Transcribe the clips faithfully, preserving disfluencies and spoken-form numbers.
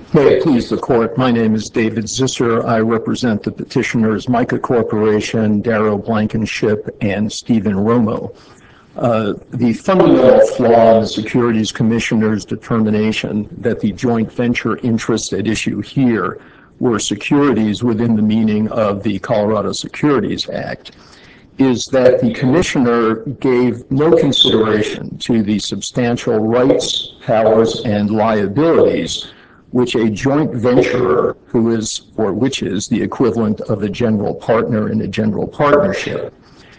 May it please the court, my name is David Zisser. I represent the petitioners Mica Corporation, Darrow Blankenship, and Stephen Romo. Uh, the fundamental flaw in the Securities Commissioner's determination that the joint venture interests at issue here were securities within the meaning of the Colorado Securities Act is that the Commissioner gave no consideration to the substantial rights, powers, and liabilities which a joint venturer, who is, or which is, the equivalent of a general partner in a general partnership,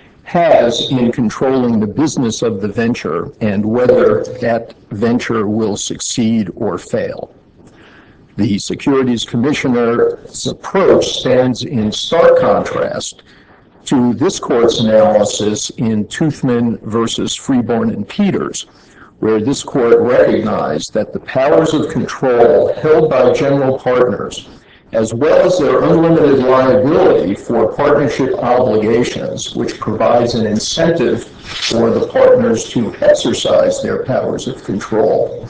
has in controlling the business of the venture and whether that venture will succeed or fail. The Securities Commissioner's approach stands in stark contrast to this court's analysis in Toothman versus Freeborn and Peters, where this court recognized that the powers of control held by general partners, as well as their unlimited liability for partnership obligations, which provides an incentive for the partners to exercise their powers of control,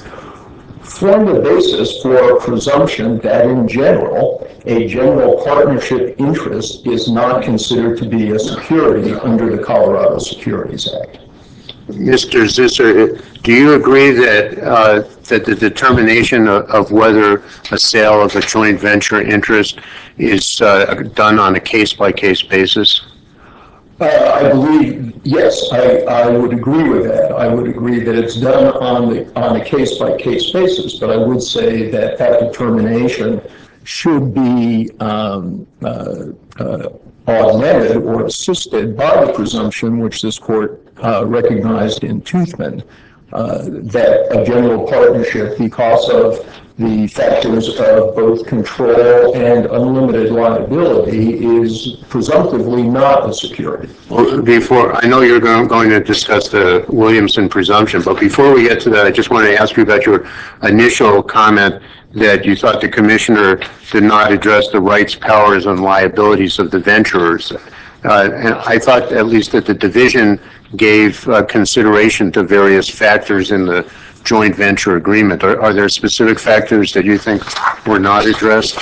form the basis for a presumption that in general, a general partnership interest is not considered to be a security under the Colorado Securities Act. Mister Zisser, do you agree that uh, that the determination of, of whether a sale of a joint venture interest is uh, done on a case-by-case basis? Uh, I believe, yes, I, I would agree with that. I would agree that it's done on the on a case-by-case basis, but I would say that that determination should be um, uh, uh, augmented or assisted by the presumption which this court uh, recognized in Toothman, uh, that a general partnership, because of the factors of both control and unlimited liability, is presumptively not a security. Well, before, I know you're going, going to discuss the Williamson presumption, but before we get to that, I just want to ask you about your initial comment that you thought the Commissioner did not address the rights, powers, and liabilities of the venturers. Uh, and I thought at least that the division gave uh, consideration to various factors in the joint venture agreement. Are, are there specific factors that you think were not addressed?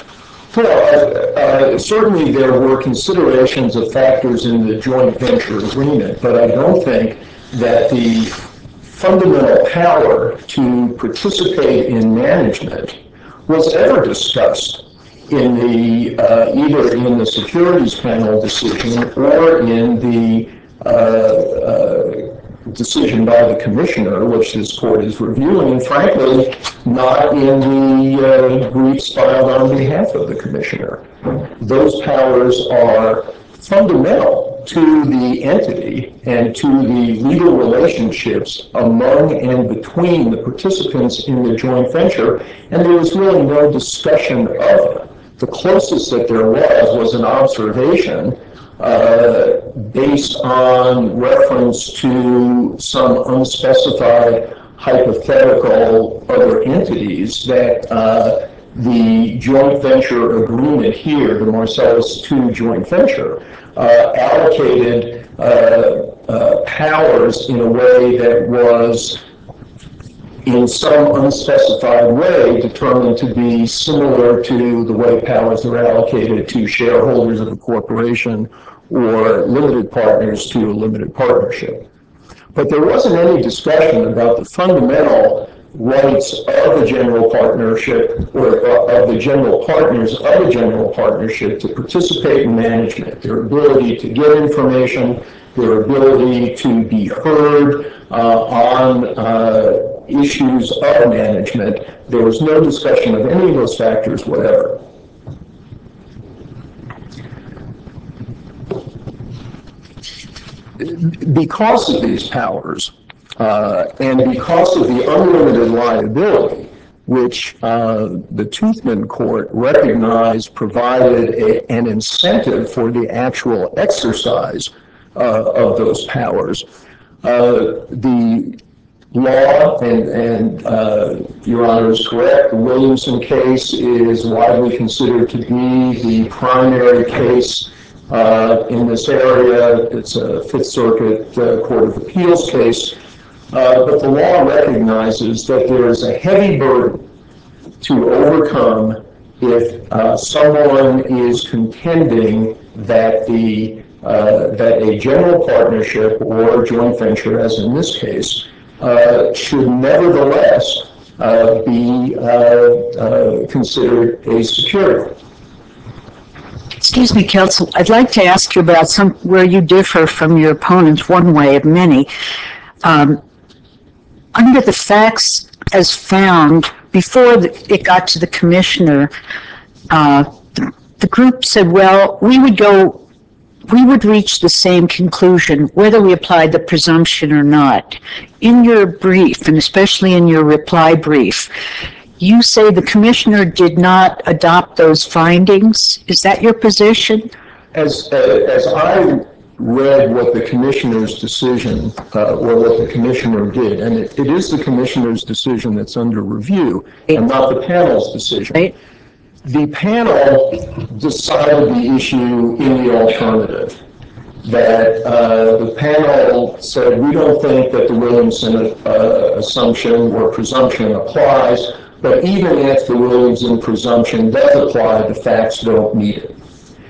Well, uh, uh, certainly there were considerations of factors in the joint venture agreement, but I don't think that the fundamental power to participate in management was ever discussed in the uh, either in the securities panel decision or in the uh, uh, decision by the Commissioner, which this court is reviewing, and frankly, not in the uh, briefs filed on behalf of the Commissioner. Those powers are fundamental to the entity and to the legal relationships among and between the participants in the joint venture, and there was really no discussion of it. The closest that there was was an observation Uh, based on reference to some unspecified hypothetical other entities that uh, the joint venture agreement here, the Marcellus two joint venture, uh, allocated uh, uh, powers in a way that was in some unspecified way determined to be similar to the way powers are allocated to shareholders of a corporation or limited partners to a limited partnership. But there wasn't any discussion about the fundamental rights of the general partnership or of the general partners of a general partnership to participate in management, their ability to get information, their ability to be heard uh, on uh, issues of management. There was no discussion of any of those factors whatever. Because of these powers uh, and because of the unlimited liability, which uh, the Toothman Court recognized provided a, an incentive for the actual exercise uh, of those powers, uh, the law, and, and uh, Your Honor is correct, the Williamson case is widely considered to be the primary case Uh, in this area. It's a Fifth Circuit uh, Court of Appeals case, uh, but the law recognizes that there is a heavy burden to overcome if uh, someone is contending that the uh, that a general partnership or joint venture, as in this case, uh, should nevertheless uh, be uh, uh, considered a security. Excuse me, counsel. I'd like to ask you about some where you differ from your opponents, one way of many. Um, under the facts as found before the, it got to the commissioner, uh, the, the group said, well, we would go, we would reach the same conclusion whether we applied the presumption or not. In your brief, and especially in your reply brief, you say the commissioner did not adopt those findings. Is that your position? As, uh, as I read what the commissioner's decision, uh, or what the commissioner did, and it, it is the commissioner's decision that's under review, and not the panel's decision. Right. The panel decided the issue in the alternative. That uh, the panel said, we don't think that the Williamson uh, assumption or presumption applies, but even if the Williamson presumption does apply, the facts don't meet it.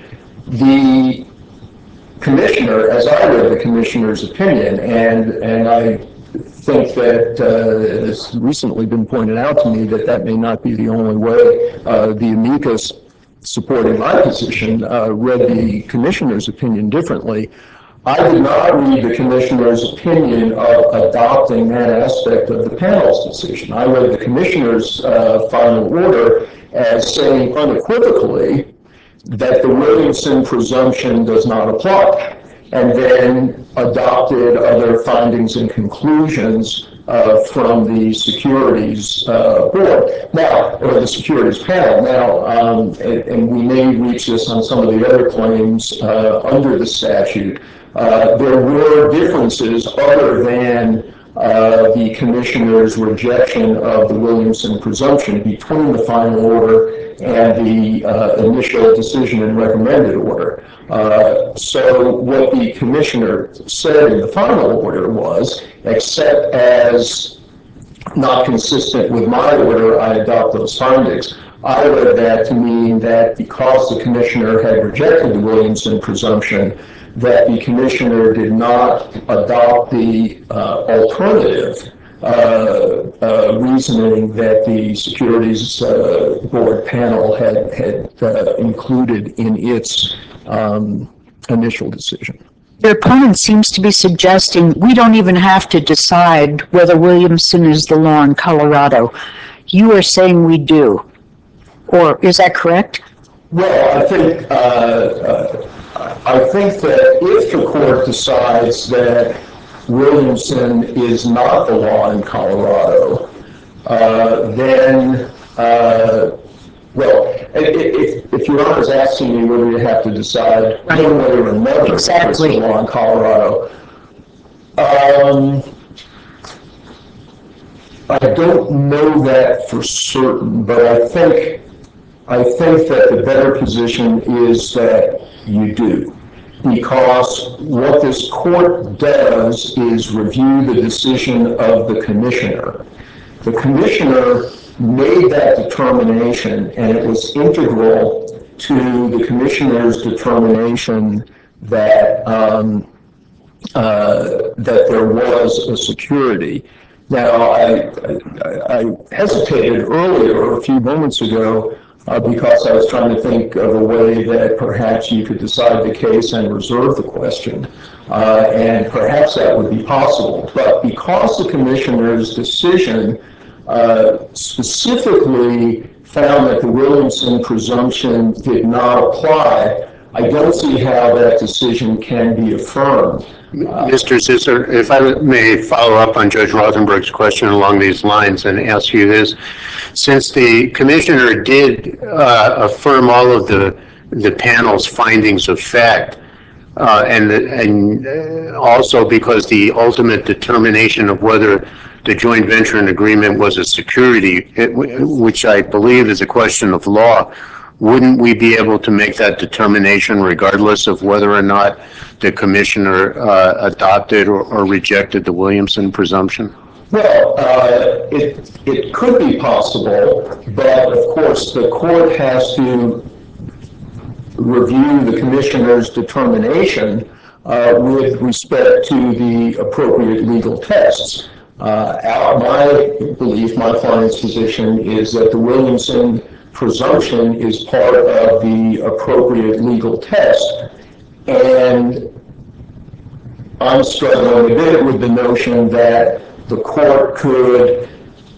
The commissioner, as I read the commissioner's opinion, and, and I think that uh, it's recently been pointed out to me that that may not be the only way uh, the amicus supporting my position uh, read the commissioner's opinion differently. I did not read the commissioner's opinion of adopting that aspect of the panel's decision. I read the commissioner's uh, final order as saying unequivocally that the Williamson presumption does not apply, and then adopted other findings and conclusions uh, from the securities uh, board, now, or the securities panel. Now, um, and, and we may reach this on some of the other claims uh, under the statute. Uh, there were differences other than uh, the commissioner's rejection of the Williamson presumption between the final order and the uh, initial decision and recommended order. Uh, so what the commissioner said in the final order was, except as not consistent with my order, I adopt those findings. I read that to mean that because the commissioner had rejected the Williamson presumption, that the commissioner did not adopt the uh, alternative uh, uh, reasoning that the securities uh, board panel had, had uh, included in its um, initial decision. Your opponent seems to be suggesting we don't even have to decide whether Williamson is the law in Colorado. You are saying we do. Or is that correct? Well, I think uh, uh, I think that if the court decides that Williamson is not the law in Colorado, uh, then, uh, well, if, if your Honor is asking me whether you have to decide right. one way or another exactly. if it's the law in Colorado, um, I don't know that for certain, but I think I think that the better position is that you do, because what this court does is review the decision of the commissioner. The commissioner made that determination, and it was integral to the commissioner's determination that um, uh, that there was a security. Now, I, I, I hesitated earlier, a few moments ago, Uh, because I was trying to think of a way that perhaps you could decide the case and reserve the question. Uh, and perhaps that would be possible. But because the commissioner's decision uh, specifically found that the Williamson presumption did not apply, I don't see how that decision can be affirmed. Mister Zisser, if I may follow up on Judge Rothenberg's question along these lines and ask you this. Since the commissioner did uh, affirm all of the, the panel's findings of fact, uh, and, and also because the ultimate determination of whether the joint venture and agreement was a security, it, which I believe is a question of law, wouldn't we be able to make that determination regardless of whether or not the commissioner uh, adopted or, or rejected the Williamson presumption? Well, uh, it, it could be possible, but of course the court has to review the commissioner's determination uh, with respect to the appropriate legal tests. Uh, our, my belief, my client's position is that the Williamson presumption is part of the appropriate legal test. And I'm struggling a bit with the notion that the court could,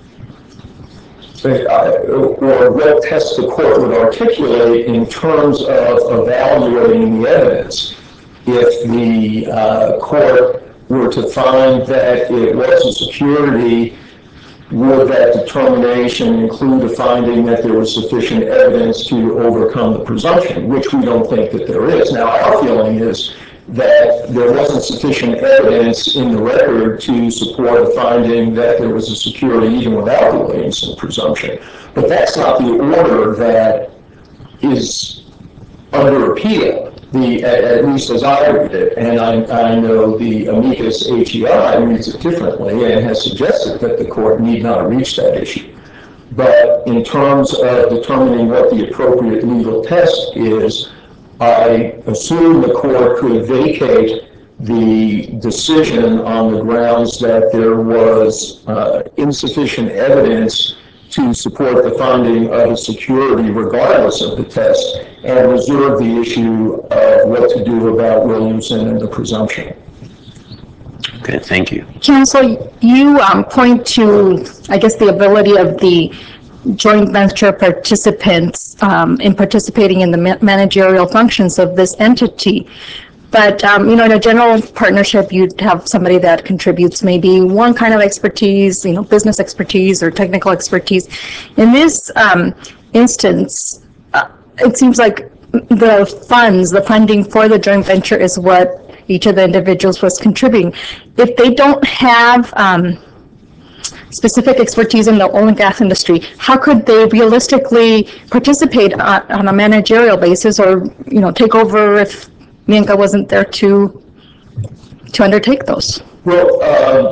or what test the court would articulate in terms of evaluating the evidence. If the uh, court were to find that it was a security, would that determination include a finding that there was sufficient evidence to overcome the presumption, which we don't think that there is. Now, our feeling is that there wasn't sufficient evidence in the record to support a finding that there was a security even without the Williamson presumption. But that's not the order that is under appeal, the, at, at least as I read it, and I, I know the amicus H E I reads it differently and has suggested that the court need not reach that issue. But in terms of determining what the appropriate legal test is, I assume the court could vacate the decision on the grounds that there was uh, insufficient evidence to support the finding of a security regardless of the test, and reserve the issue of what to do about Williamson and the presumption. Okay, thank you. Counsel, you um, point to, I guess, the ability of the joint venture participants um, in participating in the ma- managerial functions of this entity. But, um, you know, in a general partnership, you'd have somebody that contributes maybe one kind of expertise, you know, business expertise or technical expertise. In this um, instance, uh, it seems like the funds, the funding for the joint venture is what each of the individuals was contributing. If they don't have um, specific expertise in the oil and gas industry, how could they realistically participate on, on a managerial basis, or, you know, take over if Mienka wasn't there to to undertake those? Well,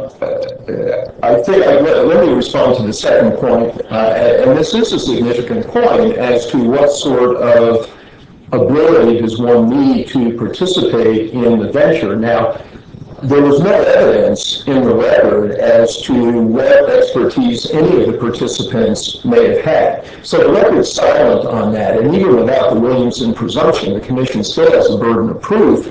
uh, I think, I, let, let me respond to the second point, uh, and this is a significant point as to what sort of ability does one need to participate in the venture. Now, there was no evidence in the record as to what expertise any of the participants may have had. So the record's silent on that, and even without the Williamson presumption, the commission still has a burden of proof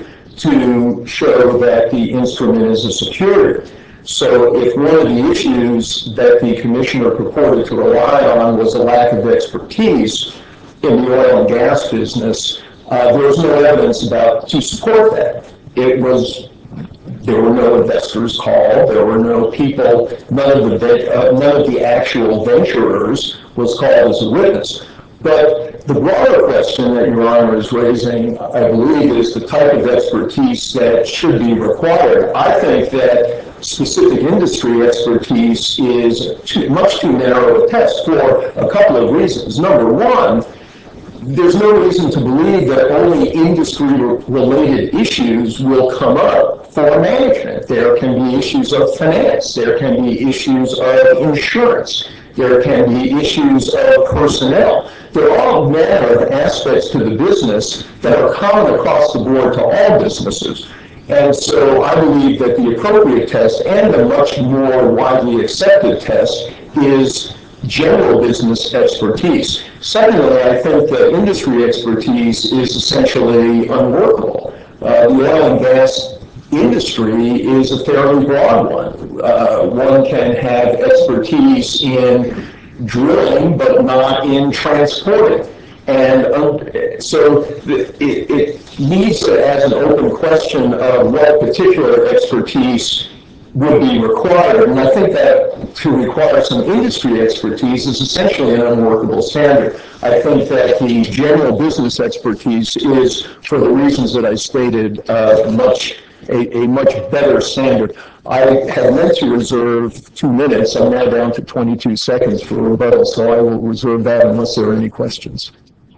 to show that the instrument is a security. So if one of the issues that the commissioner purported to rely on was a lack of expertise in the oil and gas business, uh, there was no evidence about to support that. It was There were no investors called. There were no people. None of the uh, none of the actual venturers was called as a witness. But the broader question that Your Honor is raising, I believe, is the type of expertise that should be required. I think that specific industry expertise is too, much too narrow a test for a couple of reasons. Number one, there's no reason to believe that only industry-related issues will come up for management. There can be issues of finance. There can be issues of insurance. There can be issues of personnel. There are all manner of aspects to the business that are common across the board to all businesses. And so I believe that the appropriate test and the much more widely accepted test is general business expertise. Secondly, I think that industry expertise is essentially unworkable. Uh, the oil and gas industry is a fairly broad one. Uh, one can have expertise in drilling, but not in transporting. And um, so it, it leads to, as an open question of what particular expertise would be required. And I think that to require some industry expertise is essentially an unworkable standard. I think that the general business expertise is, for the reasons that I stated, uh, much a, a much better standard. I had meant to reserve two minutes. I'm now down to twenty-two seconds for rebuttal, so I will reserve that unless there are any questions.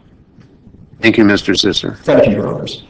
Thank you, Mister Sisser. Thank you, Your Honors.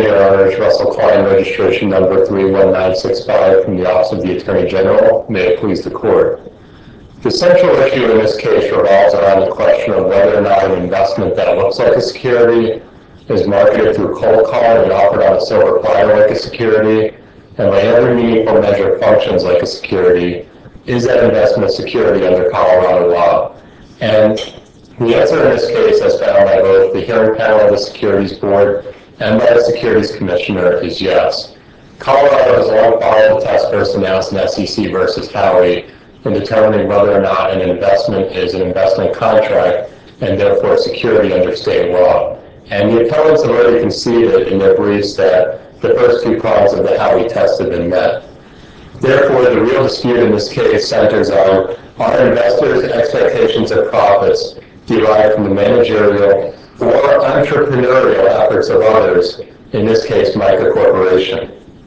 morning, Your Honors. Russell Klein, registration number three one nine six five from the Office of the Attorney General. May it please the Court. The central issue in this case revolves around the question of whether or not an investment that looks like a security is marketed through cold calling and offered on a silver platter like a security, and by every meaningful measure functions like a security. Is that investment a security under Colorado law? And the answer in this case, as found by both the hearing panel of the Securities Board and by the Securities Commissioner, is yes. Colorado has long followed the test first announced in S E C versus Howey in determining whether or not an investment is an investment contract and therefore security under state law. And the appellants have already conceded in their briefs that the first two prongs of the Howey test have been met. Therefore, the real dispute in this case centers on are investors' expectations of profits derived from the managerial or entrepreneurial efforts of others, in this case, Mica Corporation.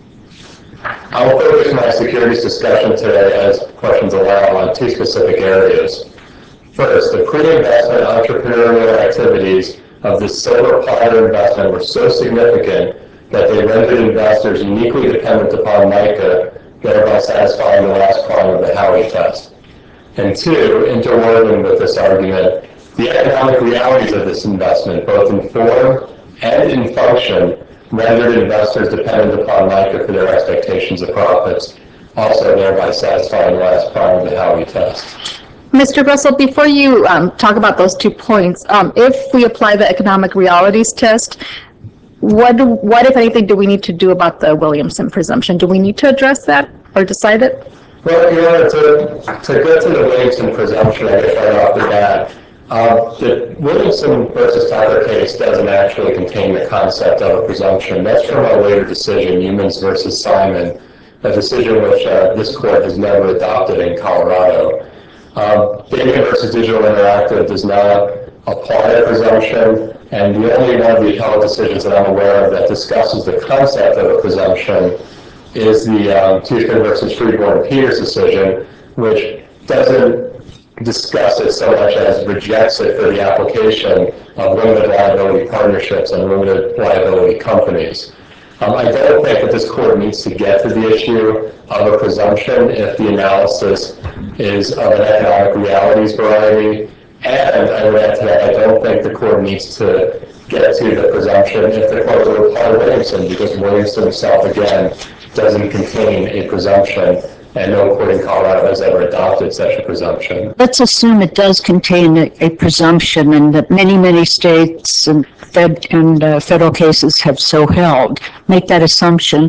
I will focus my securities discussion today, as questions allow, on two specific areas. First, the pre-investment entrepreneurial activities of the silver platter investment were so significant that they rendered investors uniquely dependent upon Mica, thereby satisfying the last prong of the Howey test. And two, interwoven with this argument, the economic realities of this investment, both in form and in function, rendered investors dependent upon Mica for their expectations of profits, also thereby satisfying the last prong of the Howey test. Mister Russell, before you um, talk about those two points, um, if we apply the economic realities test, what, do, what, if anything, do we need to do about the Williamson presumption? Do we need to address that or decide it? Well, you know, to, to get to the Williamson presumption, I guess right off the bat, Uh, the Williamson versus Tucker case doesn't actually contain the concept of a presumption. That's from a later decision, Humans versus Simon, a decision which uh, this court has never adopted in Colorado. Um, Damien versus Digital Interactive does not apply a presumption, and the only one of the appellate decisions that I'm aware of that discusses the concept of a presumption is the um, Tishman versus Freeborn Peters decision, which doesn't discuss it so much as rejects it for the application of limited liability partnerships and limited liability companies. Um, I don't think that this court needs to get to the issue of a presumption if the analysis is of an economic realities variety. And I would add to that, I don't think the court needs to get to the presumption if the court would apply Williamson, because Williamson himself, again, doesn't contain a presumption, and no court in Colorado has ever adopted such a presumption. Let's assume it does contain a, a presumption, and that many, many states and, fed, and uh, federal cases have so held. Make that assumption.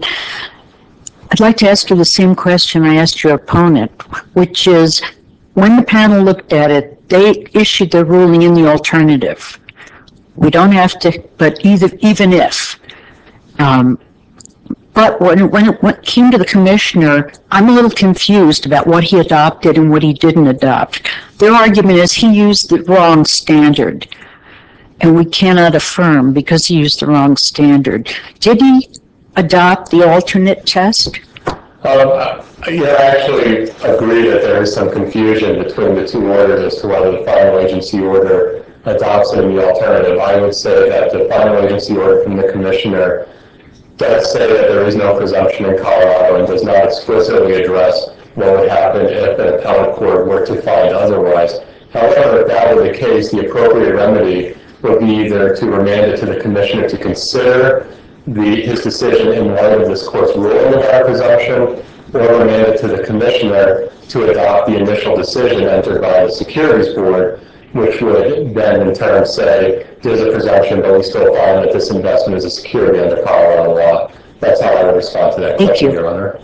I'd like to ask you the same question I asked your opponent, which is, when the panel looked at it, they issued their ruling in the alternative. We don't have to, but either, even if. Um, But when it, when it came to the commissioner, I'm a little confused about what he adopted and what he didn't adopt. Their argument is he used the wrong standard, and we cannot affirm because he used the wrong standard. Did he adopt the alternate test? Um, yeah, I actually agree that there is some confusion between the two orders as to whether the final agency order adopts it in the alternative. I would say that the final agency order from the commissioner does say that there is no presumption in Colorado and does not explicitly address what would happen if an appellate court were to find otherwise. However, if that were the case, the appropriate remedy would be either to remand it to the commissioner to consider the, his decision in light of this court's ruling about presumption, or remand it to the commissioner to adopt the initial decision entered by the Securities Board, which would then in turn say, there's a presumption, but we still find that this investment is a security under Colorado law. That's how I would respond to that Thank question, you. Your Honor.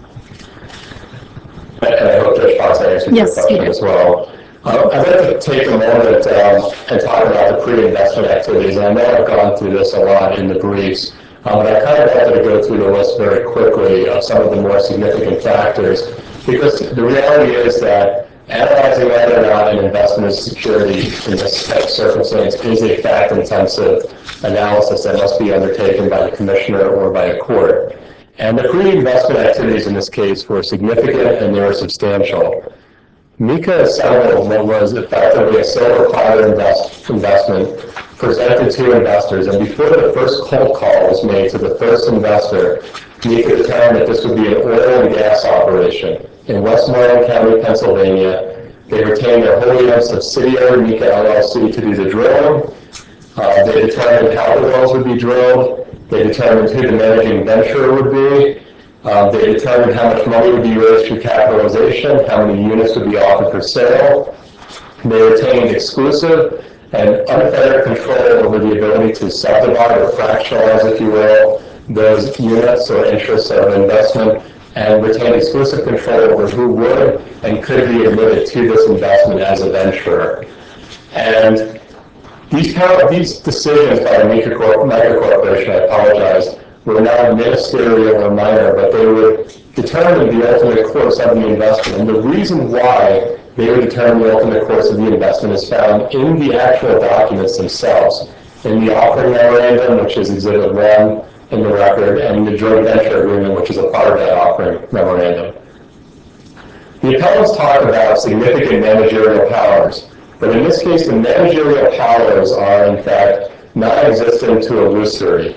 And I hope Judge Fox answered Yes, your question as well. Uh, I'd like to take a moment um, and talk about the pre-investment activities. And I know I've gone through this a lot in the briefs, um, but I kind of wanted to go through the list very quickly of some of the more significant factors, because the reality is that analyzing whether or not an investment is security in this type of circumstance is a fact-intensive analysis that must be undertaken by the commissioner or by a court. And the pre-investment activities in this case were significant and they were substantial. Mika assembled what was effectively a silver platter invest, investment presented to investors, and before the first cold call was made to the first investor, Mika determined that this would be an oil and gas operation in Westmoreland County, Pennsylvania. They retained their wholly owned subsidiary, Mika L L C, to do the drilling. Uh, they determined how the wells would be drilled. They determined who the managing venturer would be. Uh, they determined how much money would be raised through capitalization, how many units would be offered for sale. They retained exclusive and unfettered control over the ability to subdivide or fractionalize, if you will, those units or interests of investment, and retained exclusive control over who would and could be admitted to this investment as a venturer. And these, kind of, these decisions by Mika Corp, Mika Corporation, I apologize, were not ministerial or minor, but they would determine the ultimate course of the investment. And the reason why they would determine the ultimate course of the investment is found in the actual documents themselves, in the offering memorandum, which is Exhibit one in the record, and the joint venture agreement, which is a part of that offering memorandum. The appellants talk about significant managerial powers, but in this case, the managerial powers are, in fact, non-existent to illusory.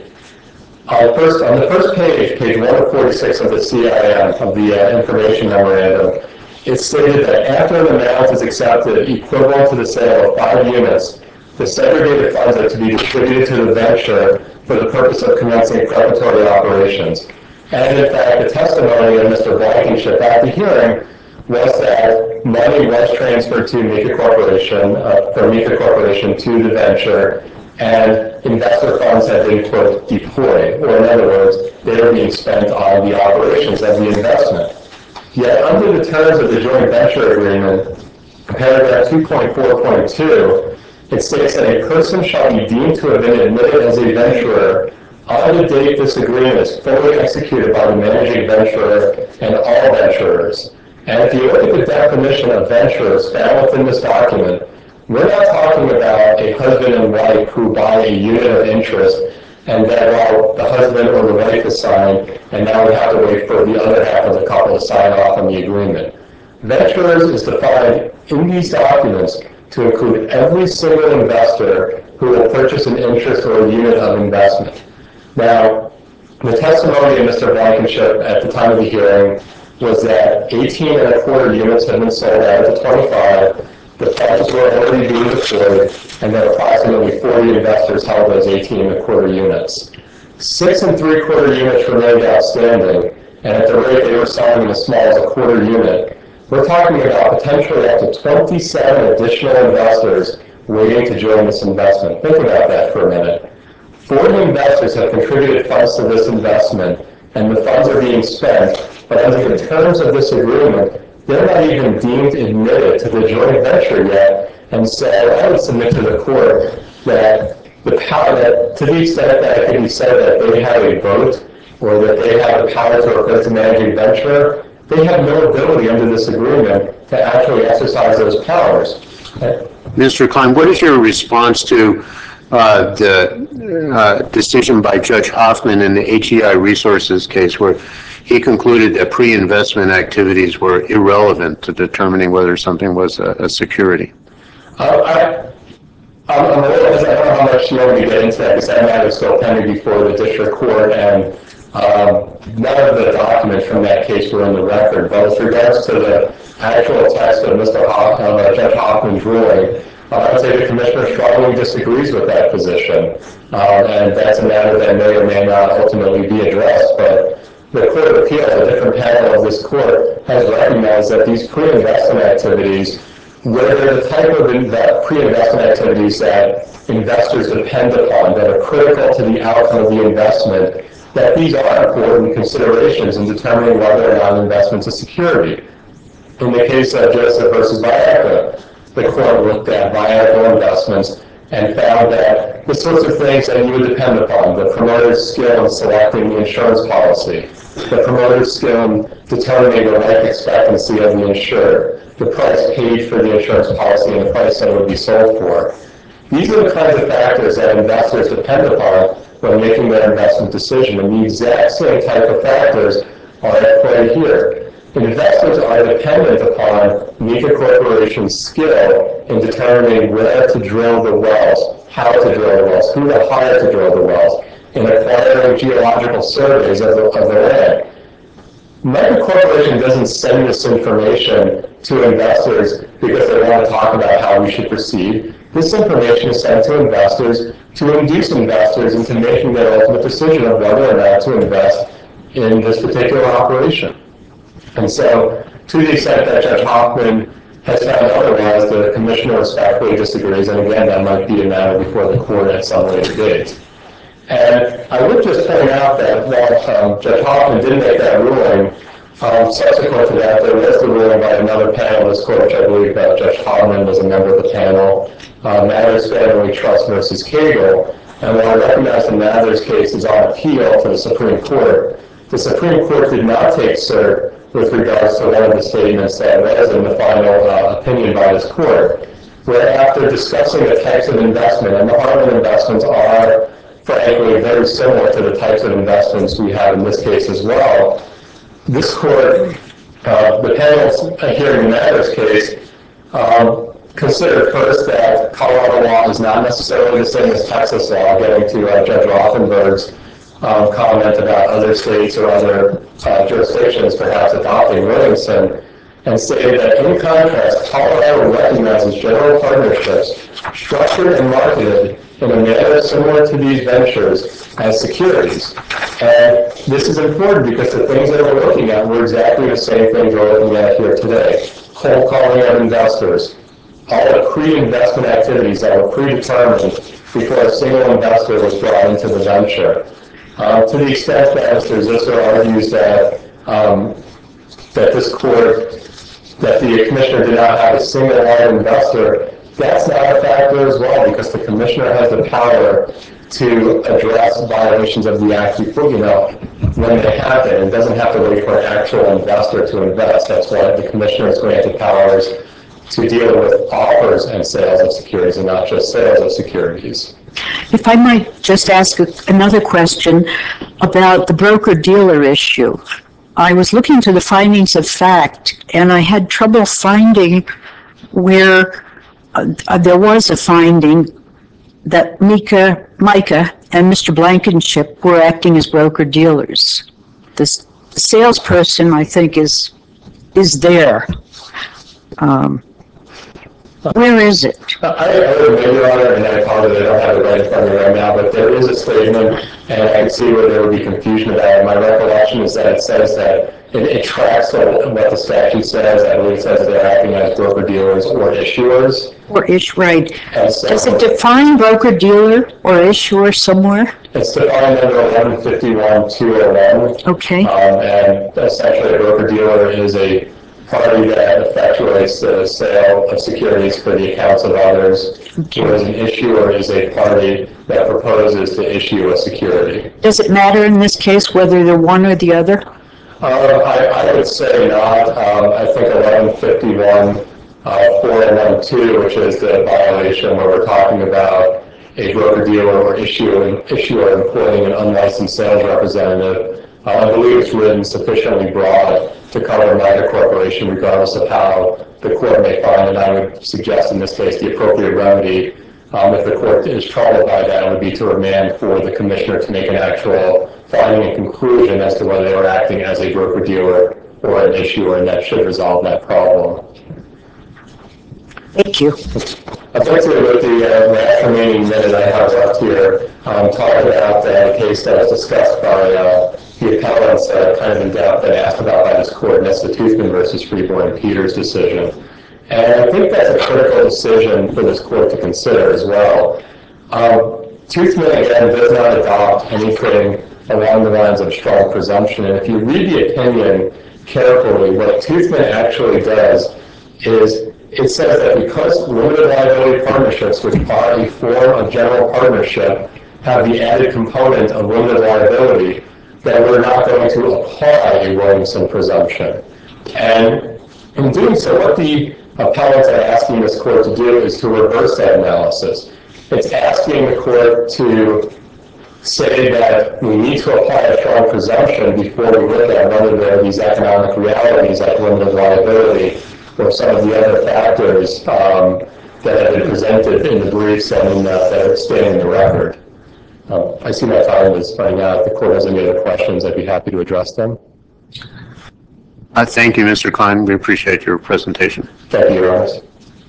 On, first, on the first page, page one forty-six of the C I M, of the uh, information memorandum, it's stated that after an amount is accepted equivalent to the sale of five units, the segregated funds are to be distributed to the venture for the purpose of commencing preparatory operations. And in fact, the testimony of Mister Blankenship at the hearing was that money was transferred to Mika Corporation, uh, from Mika Corporation to the venture, and investor funds had been, quote, deployed, or in other words, they were being spent on the operations of the investment. Yet under the terms of the joint venture agreement, paragraph two point four point two, it states that a person shall be deemed to have been admitted as a venturer on the date this agreement is fully executed by the managing venturer and all venturers. And if you look at the definition of venturers found within this document, we're not talking about a husband and wife who buy a unit of interest and then, well, the husband or the wife is signed, and now we have to wait for the other half of the couple to sign off on the agreement. Venturers is defined in these documents to include every single investor who will purchase an interest or a unit of investment. Now, the testimony of Mister Blankenship at the time of the hearing was that eighteen and a quarter units had been sold out of the twenty-five, the funds were already being deployed, and that approximately forty investors held those eighteen and a quarter units. Six and three quarter units remained outstanding, and at the rate they were selling as small as a quarter unit, we're talking about potentially up to twenty-seven additional investors waiting to join this investment. Think about that for a minute. forty investors have contributed funds to this investment, and the funds are being spent, but under the terms of this agreement, they're not even deemed admitted to the joint venture yet. And so I would submit to the court that the power, that to the extent that it can be said that they have a vote or that they have the power to replace the managing venture, they have no ability under this agreement to actually exercise those powers. Mister Klein, what is your response to uh, the uh, decision by Judge Hoffman in the H E I Resources case where he concluded that pre-investment activities were irrelevant to determining whether something was a, a security? Uh, I, I'm, I'm a little, I don't know how much you want me to get into that because that matter is still pending before the district court, and um, none of the documents from that case were in the record. But with regards to the actual text of Mister Hoff, of uh, Judge Hoffman's ruling, uh, I would say the commissioner strongly disagrees with that position, uh, and that's a matter that may or may not ultimately be addressed. But the Court of Appeals, a different panel of this court, has recognized that these pre-investment activities, where they're the type of pre-investment activities that investors depend upon, that are critical to the outcome of the investment, that these are important considerations in determining whether or not an investment's a security. In the case of Joseph versus Viagra, the court looked at Viagra investments and found that the sorts of things that you would depend upon, the promoter's skill in selecting the insurance policy, the promoter's skill in determining the life expectancy of the insured, the price paid for the insurance policy, and the price that it would be sold for. These are the kinds of factors that investors depend upon when making their investment decision, and the exact same type of factors are at play here. Investors are dependent upon Mica Corporation's skill in determining where to drill the wells, how to drill the wells, who to hire to drill the wells, in acquiring geological surveys of the, of the land. Mica Corporation doesn't send this information to investors because they want to talk about how we should proceed. This information is sent to investors to induce investors into making their ultimate decision of whether or not to invest in this particular operation. And so, to the extent that Judge Hoffman has found otherwise, the commissioner respectfully disagrees, and again, that might be a matter before the court at some later date. And I would just point out that while um, Judge Hoffman did make that ruling, um, subsequent to that, there was the ruling by another panel of this court, which I believe that Judge Hoffman was a member of the panel, uh, Mathers Family Trust versus Cagle. And while I recognize the Mathers case is on appeal to the Supreme Court, the Supreme Court did not take cert with regards to one of the statements that was in the final uh, opinion by this court, where after discussing the types of investment, and the Hartman investments are, frankly, very similar to the types of investments we have in this case as well, this court, uh, the panel hearing the Mathers case, um, considered first that Colorado law is not necessarily the same as Texas law, getting to uh, Judge Rothenberg's um, comment about other states or other uh, jurisdictions perhaps adopting Williamson, and stated that in contrast, Colorado recognizes general partnerships structured and marketed in a manner similar to these ventures as securities. And this is important because the things that we're looking at were exactly the same things we're looking at here today. Cold calling of investors, all the pre-investment activities that were predetermined before a single investor was brought into the venture. Uh, to the extent that Mister Zisser argues that um, that this court, that the commissioner did not have a single large investor, that's not a factor as well, because the commissioner has the power to address violations of the act before, you know, when they happen. It doesn't have to wait for an actual investor to invest. That's why the commissioner is granted powers to deal with offers and sales of securities and not just sales of securities. If I might just ask another question about the broker-dealer issue. I was looking to the findings of fact, and I had trouble finding where uh, there was a finding that Mika, Micah and Mister Blankenship were acting as broker-dealers. The salesperson, I think, is is there. Um, Where is it? I, I would admit, Your Honor, and I apologize, I don't have it right in front of me right now, but there is a statement, and I can see where there would be confusion about it. My recollection is that it says that it, it tracks what, what the statute says. I believe it says they're acting as broker-dealers or issuers. Or ish, right. So, does it define broker-dealer or issuer somewhere? It's defined under eleven fifty-one two oh one. Okay. Um, and essentially a broker-dealer is a party that effectuates the sale of securities for the accounts of others, okay. Whereas an issuer is a party that proposes to issue a security. Does it matter in this case whether they're one or the other? Uh, I, I would say not. Um, I think eleven fifty-one four oh one two, which is the violation where we're talking about a broker-dealer or issuer, issuer employing an unlicensed sales representative, uh, I believe it's written sufficiently broad to cover Mica Corporation, regardless of how the court may find, and I would suggest in this case the appropriate remedy, um, if the court is troubled by that, would be to remand for the commissioner to make an actual finding and conclusion as to whether they were acting as a broker-dealer or an issuer, and that should resolve that problem. Thank you. I'd like to, with the uh, last remaining minute I have left here, um, talk about the case that was discussed by uh, the appellants uh, kind of in depth and asked about by this court, and that's the Toothman versus Freeborn Peters decision. And I think that's a critical decision for this court to consider as well. Um, Toothman, again, does not adopt anything along the lines of strong presumption, and if you read the opinion carefully, what Toothman actually does is it says that because limited liability partnerships, which are a form of general partnership, have the added component of limited liability, that we're not going to apply a Williamson presumption. And in doing so, what the appellants are asking this court to do is to reverse that analysis. It's asking the court to say that we need to apply a strong presumption before we look at whether there are these economic realities like limited liability or some of the other factors um, that have been presented in the briefs and uh, that stand in the record. Um, I see my time is running out. If the court has any other questions, I'd be happy to address them. Uh, thank you, Mister Klein. We appreciate your presentation. Thank you, Your Honor.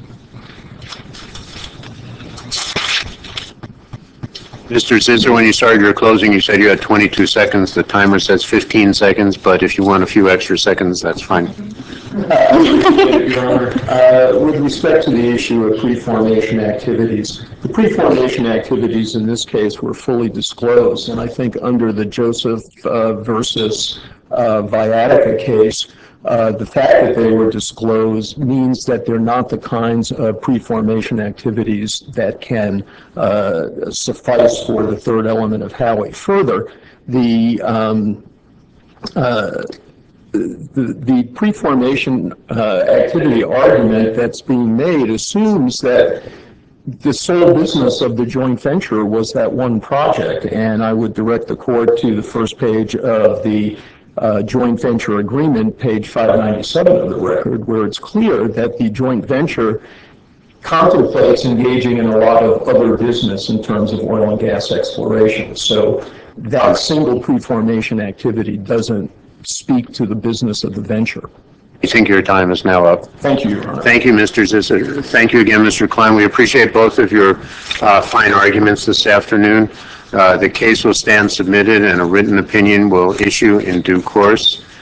Mister Zisser, when you started your closing, you said you had twenty-two seconds. The timer says fifteen seconds, but if you want a few extra seconds, that's fine. Uh, Your Honor, uh, with respect to the issue of pre-formation activities, the pre-formation activities in this case were fully disclosed, and I think under the Joseph uh, versus uh, Viatica case, uh, the fact that they were disclosed means that they're not the kinds of pre-formation activities that can uh, suffice for the third element of Howey. Further, the um, uh, The, the pre-formation uh, activity argument that's being made assumes that the sole business of the joint venture was that one project, and I would direct the court to the first page of the uh, joint venture agreement, page five ninety-seven of the record, where it's clear that the joint venture contemplates engaging in a lot of other business in terms of oil and gas exploration. So that single pre-formation activity doesn't speak to the business of the venture. I think your time is now up. Thank you, Your Honor. Thank you, Mister Zisser. Thank you again, Mister Klein. We appreciate both of your uh, fine arguments this afternoon. Uh, the case will stand submitted and a written opinion will issue in due course.